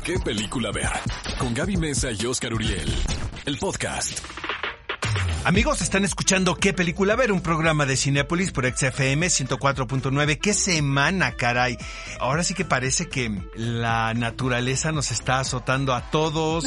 ¿Qué película ver? Con Gaby Mesa y Oscar Uriel. El podcast. Amigos, están escuchando ¿Qué película ver? Un programa de Cinépolis por XFM 104.9. ¡Qué semana, caray! Ahora sí que parece que la naturaleza nos está azotando a todos,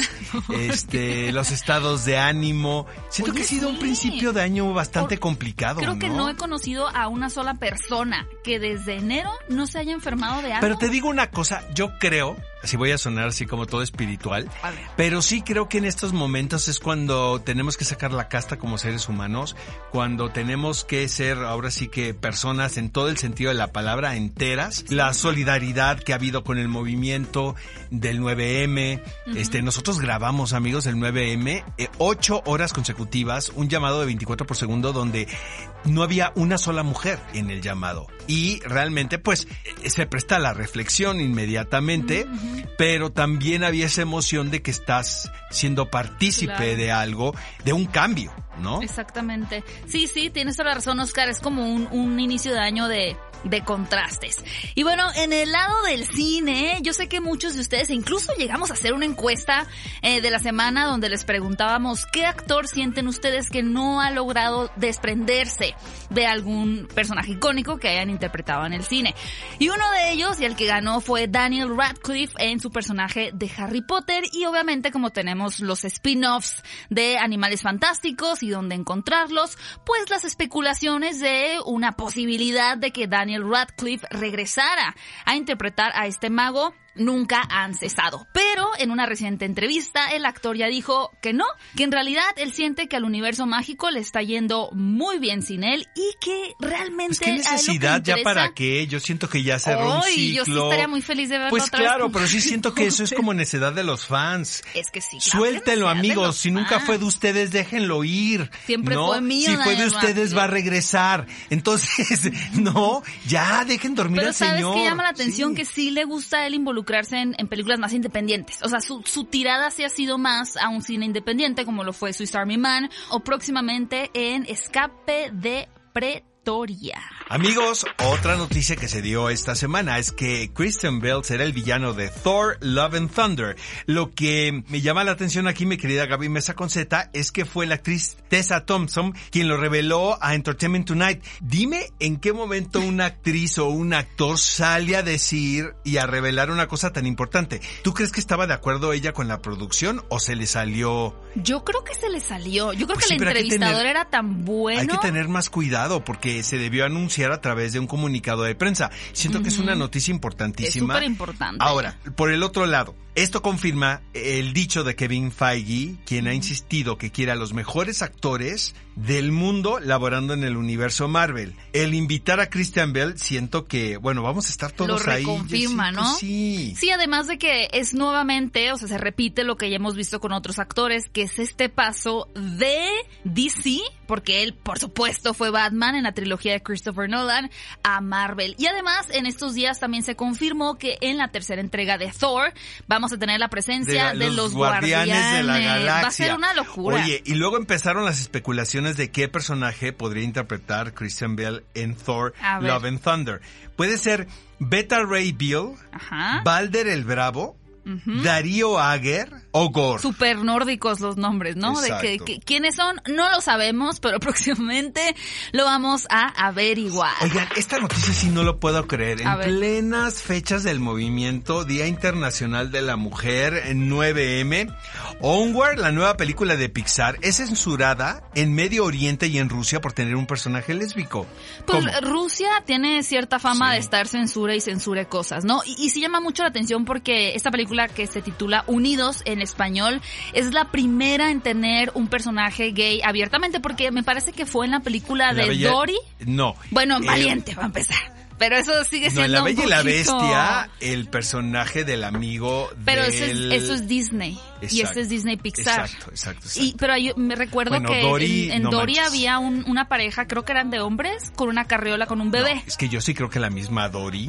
los estados de ánimo. Siento que ha sido un principio de año bastante complicado, Creo que no he conocido a una sola persona que desde enero no se haya enfermado de algo. Pero te digo una cosa, yo creo, así voy a sonar así como todo espiritual, pero sí creo que en estos momentos es cuando tenemos que sacar la casta como seres humanos, cuando tenemos que ser ahora sí que personas en todo el sentido de la palabra enteras, la solidaridad que ha habido con el movimiento del 9M, nosotros grabamos, amigos, el 9M, 8 horas consecutivas, un llamado de 24 por segundo donde no había una sola mujer en el llamado y realmente pues se presta a la reflexión inmediatamente, pero también había esa emoción de que estás siendo partícipe de algo, de un cambio, ¿no? Exactamente. Sí, tienes toda la razón, Oscar. Es como un inicio de año de contrastes. Y bueno, en el lado del cine, yo sé que muchos de ustedes, incluso llegamos a hacer una encuesta de la semana donde les preguntábamos qué actor sienten ustedes que no ha logrado desprenderse de algún personaje icónico que hayan interpretado en el cine. Y uno de ellos, y el que ganó, fue Daniel Radcliffe en su personaje de Harry Potter. Y obviamente, como tenemos los spin-offs de Animales Fantásticos y dónde encontrarlos, pues las especulaciones de una posibilidad de que Daniel Radcliffe regresara a interpretar a este mago nunca han cesado. Pero en una reciente entrevista el actor ya dijo que no, que en realidad él siente que al universo mágico le está yendo muy bien sin él y que realmente ¿qué necesidad ya para qué? Yo siento que ya cerró un ciclo. Yo sí estaría muy feliz de verlo pues otra claro, vez. Pero sí siento que eso es como necedad de los fans. Es que sí. Suéltenlo, amigos. Si nunca fue de ustedes, déjenlo ir. Siempre fue mío. Si fue de ustedes, va a regresar. Entonces, no, ya dejen dormir al señor. Pero ¿sabes qué llama la atención? Que sí le gusta a él involucrarse en películas más independientes. O sea, su tirada sí ha sido más a un cine independiente, como lo fue Swiss Army Man, o próximamente en Escape de Pretoria. Amigos, otra noticia que se dio esta semana es que Christian Bale será el villano de Thor, Love and Thunder. Lo que me llama la atención aquí, mi querida Gaby Mesa con Z, es que fue la actriz Tessa Thompson quien lo reveló a Entertainment Tonight. Dime en qué momento una actriz o un actor sale a decir y a revelar una cosa tan importante. ¿Tú crees que estaba de acuerdo ella con la producción o se le salió? Yo creo que se le salió. Yo creo que el entrevistador era tan bueno. Hay que tener más cuidado porque se debió anunciar a través de un comunicado de prensa. Siento que es una noticia importantísima. Es súper importante. Ahora, por el otro lado, esto confirma el dicho de Kevin Feige, quien ha insistido que quiere a los mejores actores del mundo laborando en el universo Marvel. El invitar a Christian Bale, siento que, bueno, vamos a estar todos ahí. Lo reconfirma, ¿no? Sí. Sí, además de que es nuevamente, o sea, se repite lo que ya hemos visto con otros actores, que es este paso de DC, porque él, por supuesto, fue Batman en la trilogía de Christopher Nolan, a Marvel. Y además, en estos días también se confirmó que en la tercera entrega de Thor vamos a tener la presencia de los Guardianes de la Galaxia. Va a ser una locura. Oye, y luego empezaron las especulaciones de qué personaje podría interpretar Christian Bale en Thor, Love and Thunder. Puede ser Beta Ray Bill, Balder el Bravo, Darío Ager o Gore. Super nórdicos los nombres, ¿no? Exacto. De que quiénes son, no lo sabemos, pero próximamente lo vamos a averiguar. Oigan, esta noticia sí no lo puedo creer. En plenas fechas del movimiento Día Internacional de la Mujer, en 9M, Onward, la nueva película de Pixar, es censurada en Medio Oriente y en Rusia por tener un personaje lésbico. Pues Rusia tiene cierta fama de estar censure cosas, ¿no? Y sí llama mucho la atención porque esta película que se titula Unidos en español es la primera en tener un personaje gay abiertamente, porque me parece que fue en la película de Dory. No. Bueno, Valiente, va a empezar. Pero eso sigue siendo en La Bella y la Bestia, el personaje del amigo pero eso es Disney. Exacto. Y este es Disney Pixar. Exacto. Pero me recuerdo que Dory, en Dory había una pareja, creo que eran de hombres, con una carriola con un bebé. No, es que yo sí creo que la misma Dory, o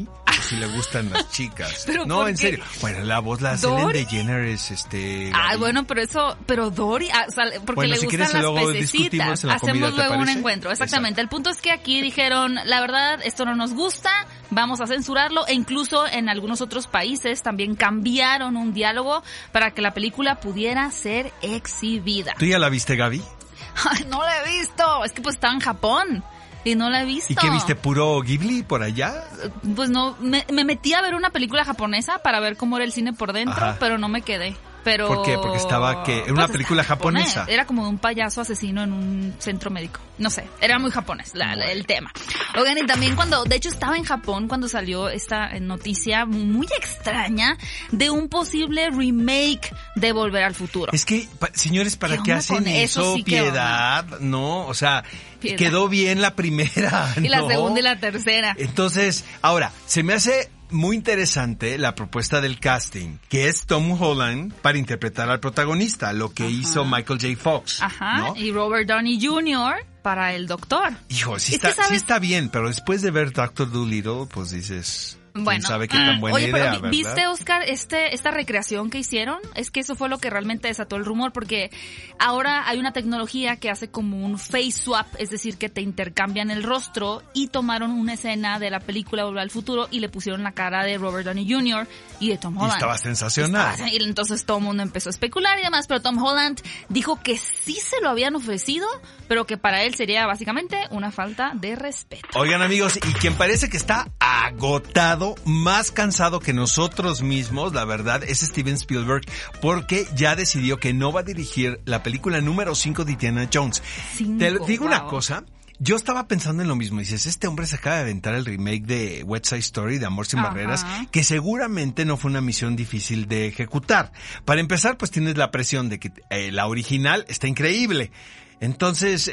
si le gustan las chicas. ¿Pero no, por en qué? serio. Bueno, la voz la hace Ellen DeGeneres, Ay, bueno, pero Dory, o sea, porque bueno, le si gustan quieres, las luego discutimos pececitas. en la comida, Hacemos ¿te luego un parece? encuentro, exactamente. Exacto. El punto es que aquí dijeron, la verdad, esto no nos gusta, vamos a censurarlo, e incluso en algunos otros países también cambiaron un diálogo para que la película pudiera ser exhibida. ¿Tú ya la viste, Gaby? Ay, no la he visto, es que pues estaba en Japón. Y no la he visto. ¿Y qué viste? ¿Puro Ghibli por allá? Pues no, me metí a ver una película japonesa para ver cómo era el cine por dentro, Ajá. pero no me quedé. Pero... ¿Por qué? Porque estaba, ¿qué? Era una Pues película estaba japonés. japonesa. Era como de un payaso asesino en un centro médico. No sé, era muy japonés el tema. Oigan, y también de hecho estaba en Japón cuando salió esta noticia muy extraña de un posible remake de Volver al Futuro. Es que, señores, ¿para qué onda hacen con eso? Sí, Piedad, ¿no? O sea, Piedad. quedó bien la primera, Y la ¿no? segunda y la tercera. Entonces, ahora, se me hace muy interesante la propuesta del casting, que es Tom Holland para interpretar al protagonista, lo que hizo Michael J. Fox. Ajá, ¿no? y Robert Downey Jr. para el Doctor. Hijo, sí Es que, está, ¿sabes? sí está bien, pero después de ver Doctor Dolittle, pues dices, Bueno, quién sabe qué tan buena oye, idea, pero ¿verdad? ¿viste, Oscar, esta recreación que hicieron? Es que eso fue lo que realmente desató el rumor, porque ahora hay una tecnología que hace como un face swap, es decir, que te intercambian el rostro, y tomaron una escena de la película Volver al Futuro y le pusieron la cara de Robert Downey Jr. y de Tom Holland. Y estaba sensacional. Y entonces todo el mundo empezó a especular y demás, pero Tom Holland dijo que sí se lo habían ofrecido, pero que para él sería básicamente una falta de respeto. Oigan, amigos, y quien parece que está agotado, más cansado que nosotros mismos, la verdad, es Steven Spielberg, porque ya decidió que no va a dirigir la película número 5 de Indiana Jones. Te digo una cosa, yo estaba pensando en lo mismo. Dices, este hombre se acaba de aventar el remake de West Side Story, de Amor sin Barreras, que seguramente no fue una misión difícil de ejecutar. Para empezar, pues tienes la presión de que la original está increíble. Entonces,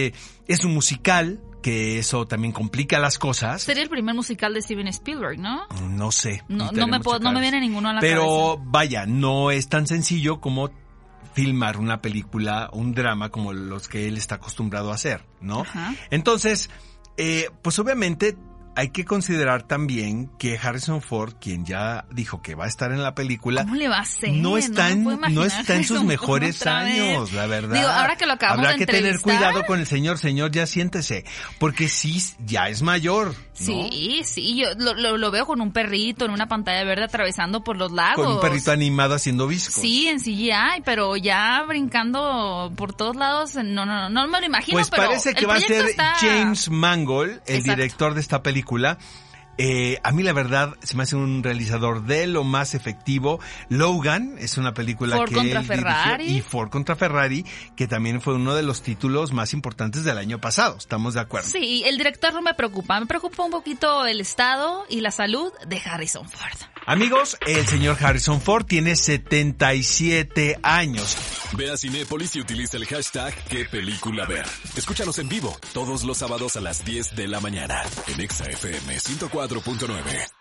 es un musical, que eso también complica las cosas. Sería el primer musical de Steven Spielberg, ¿no? No sé. No me viene ninguno a la cabeza. Pero cabeza. vaya, no es tan sencillo como filmar una película, un drama como los que él está acostumbrado a hacer, ¿no? Ajá. Entonces, pues obviamente hay que considerar también que Harrison Ford, quien ya dijo que va a estar en la película, ¿cómo le va a hacer? no está en sus mejores otra vez. años, la verdad. Digo, ahora que lo acabamos Habrá de que tener entrevistar. cuidado con el señor, ya siéntese, porque sí, ya es mayor, ¿no? Sí, yo lo veo con un perrito en una pantalla verde atravesando por los lagos. Con un perrito animado haciendo viscos. Sí, en CGI, pero ya brincando por todos lados, no me lo imagino. Pues pero parece que el va a ser proyecto está... James Mangold, el Exacto. director de esta película. A mí la verdad se me hace un realizador de lo más efectivo. Logan es una película Ford que contra él Ferrari. dirigió, y Ford contra Ferrari, que también fue uno de los títulos más importantes del año pasado. ¿Estamos de acuerdo? Sí, el director no me preocupa un poquito el estado y la salud de Harrison Ford. Amigos, el señor Harrison Ford tiene 77 años. Ve a Cinépolis y utiliza el hashtag ¿Qué película ver? Escúchanos en vivo todos los sábados a las 10 de la mañana en Exa FM 104.9.